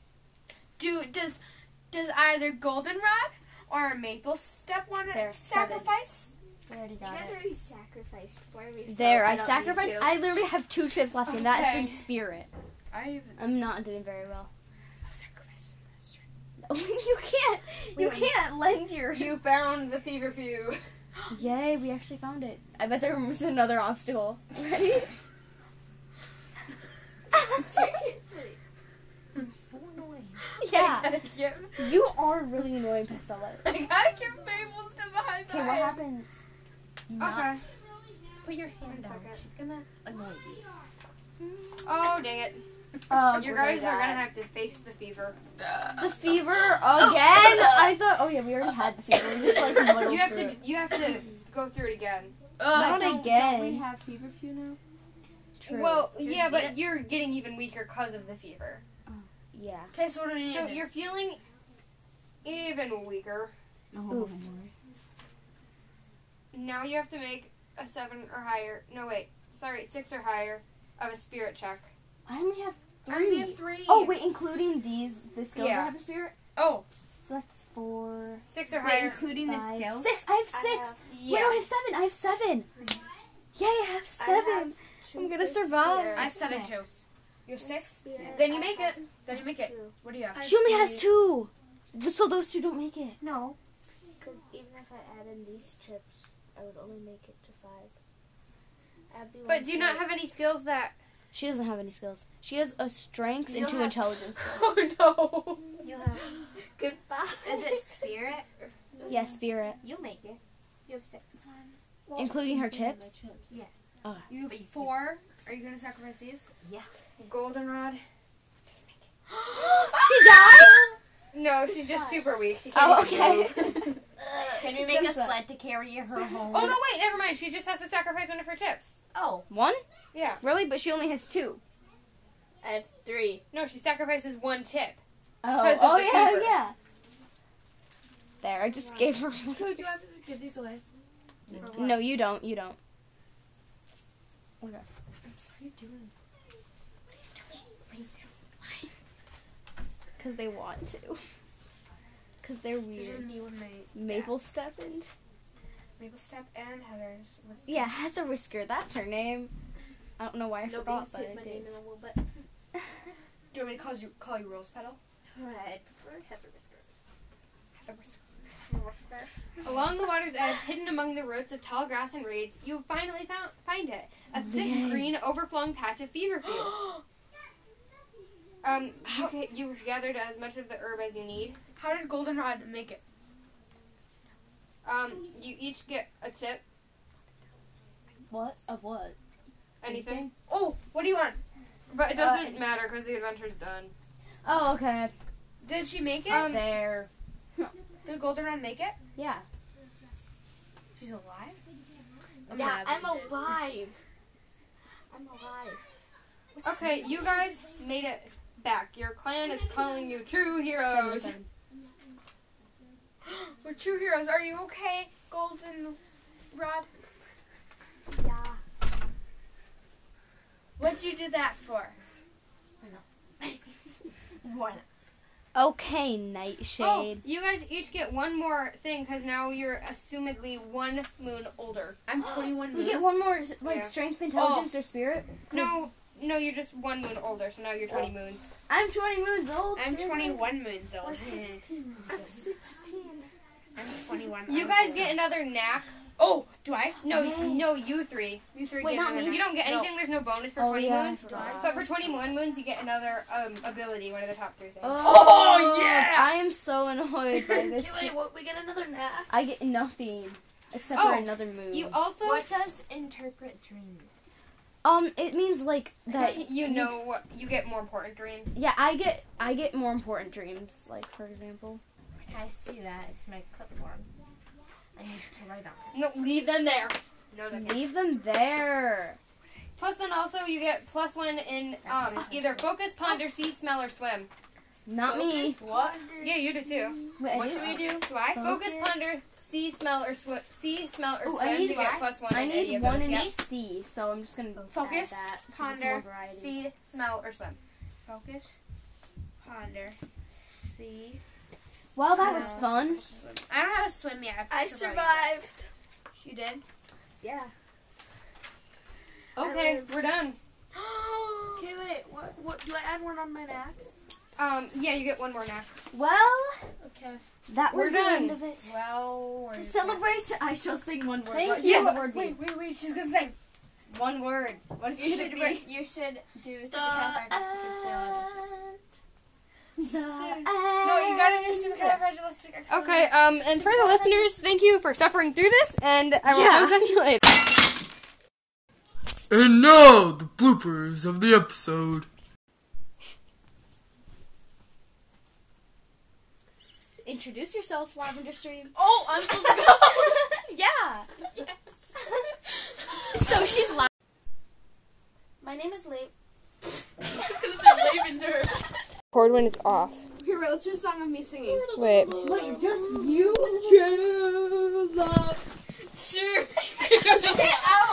Does either goldenrod or maple step want There, to sacrifice? We already You got guys it. already sacrificed for me. so There, I don't need sacrificed. to. I literally have 2 chips left, and that's Okay. in spirit. I even I'm not doing very well. sacrifice. you can't. You can't lend your. You found the feverfew. Yay! We actually found it. I bet there was another obstacle. Ready? So annoying. Yeah. I gotta get, You are really annoying, Pestella. I gotta get maple step behind Okay, what happens? Okay. Put your hand down. She's gonna annoy you. Oh, dang it. Oh, You we're guys gonna are die. gonna have to face the fever. The fever again. I thought. Oh yeah, we already had the fever. We just like muddled You have through to it. you have to go through it again. Not again. Don't we have feverfew now? True. Well, Here's yeah, it. but you're getting even weaker because of the fever. yeah. Okay, so what do we need So to do? you're feeling even weaker. Oof. Now you have to make a 7 or higher. No, wait. Sorry, 6 or higher of a spirit check. I only have I only 3. have 3. Oh wait, including the skills Yeah. I have the spirit. Oh, So that's 4, 6 or Wait, higher. including the 5, skills? 6. I have 6. Yeah. Wait, no, I have 7. I have 7. Yay, I have 7. I'm gonna survive. I have 7 too. You have 6? Then you make it. Then you make it. What do you have? She only has 2. So those 2 don't make it. No. Because even if I add in these chips, I would only make it to 5. Add the But ones do you not that- have any skills that? She doesn't have any skills. She has a strength You and don't 2 have- intelligence. Oh no. You have. Goodbye. Is it spirit? Yes, spirit. You make it. You have 6. Well, Including her chips? Yeah. Okay. You have 4. Are you going to sacrifice these? Goldenrod. She died? No, she's just super weak. She Oh, can't even okay. move. Can we make a sled to carry her home? Oh, no, wait, never mind. She just has to sacrifice one of her chips. Oh, One? Yeah. Really? But she only has 2. I have 3. No, she sacrifices 1 chip. Oh, 'Cause of the yeah, fever. yeah. There, I just gave her one. Could you have to give these away? No, you don't. Okay. What are you doing? Because they want to. Because they're This is weird. me with my Maple Step and... Maple Step and Heather's. Yeah, Heather Whisker. That's her name. I don't know why I forgot, but I did. in a little bit. Do you want me to call you Rose Petal? I'd prefer Heather Whisker. Heather Whisker. Along the water's edge, hidden among the roots of tall grass and reeds, you finally find it. A thick, green, overflowing patch of feverfew. You gathered as much of the herb as you need. How did Goldenrod make it? You each get a chip. What? Of what? Anything. Oh, what do you want? But it doesn't matter because the adventure's done. Oh, okay. Did she make it? There. Did Goldenrod make it? Yeah. She's alive? Yeah, I'm alive. I'm alive. Okay, you guys made it back. Your clan is calling you true heroes. We're true heroes. Are you okay, Goldenrod? Yeah. What'd you do that for? Why not? Okay, Oh, Nightshade. you guys each get one more thing because now you're assumedly 1 moon older. I'm 21 We get one more, like, Yeah. strength, intelligence, or spirit? No, you're just 1 moon older, so now you're 20 moons. I'm 20 moons old. I'm seriously? 21 moons old. I'm 16. I'm 21. You guys get another knack. Oh, do I? No, you 3. You 3 Wait, get not another me. You don't get anything. There's no bonus for Oh, 20 yeah, I moons. forgot. But for 21 moons, you get another ability, one of the top 3 things. Oh, yeah! I am so annoyed by this. Wait, what? We get another nap? I get nothing. Except Oh, for another moon. You also, What does interpret dreams? It means, like, that... you know what, you get more important dreams. Yeah, I get more important dreams, like, for example. I see that. It's my clipboard. I need to write on it. No, leave them there. No, they can't. Leave them there. Plus, then also you get +1 in either focus, ponder, see, smell, or swim. Not me. What? Yeah, you do too. Wait, I What do- do we do? Do I? Focus, ponder, see, smell, or swim. See, smell, or Ooh, swim. I need You get +1 I in any need of 1 those. in Yeah. C, so I'm just gonna Focus, add that. 'cause it's ponder, more variety. See, smell, or swim. Focus, ponder, see. Well, that was smell, fun. swim. I don't have a swim yet. I survived. You did? Yeah. Okay, we're done. Okay, wait. What? Do I add one on my axe? Yeah, you get 1 more knack. Well, Okay. that was We're the done. end of it. Well, To celebrate, I shall sing 1 word. Thank What you. does the word mean? Wait. She's gonna say. 1 word. What You should it should, be? you should do Stupid Cat Artistic Intelligence. No, you gotta do stupid califragilistic. Okay, and for the listeners, thank you for suffering through this, and I will Yeah. contact you later. And now, the bloopers of the episode. Introduce yourself, Lavender Stream. Oh, I'm supposed to go. Yeah. So she's laughing. My name is Lee. I was gonna say Lavender. Record when it's off. Here, wait, let's do a song of me singing. Wait. Wait, just you? True love. True.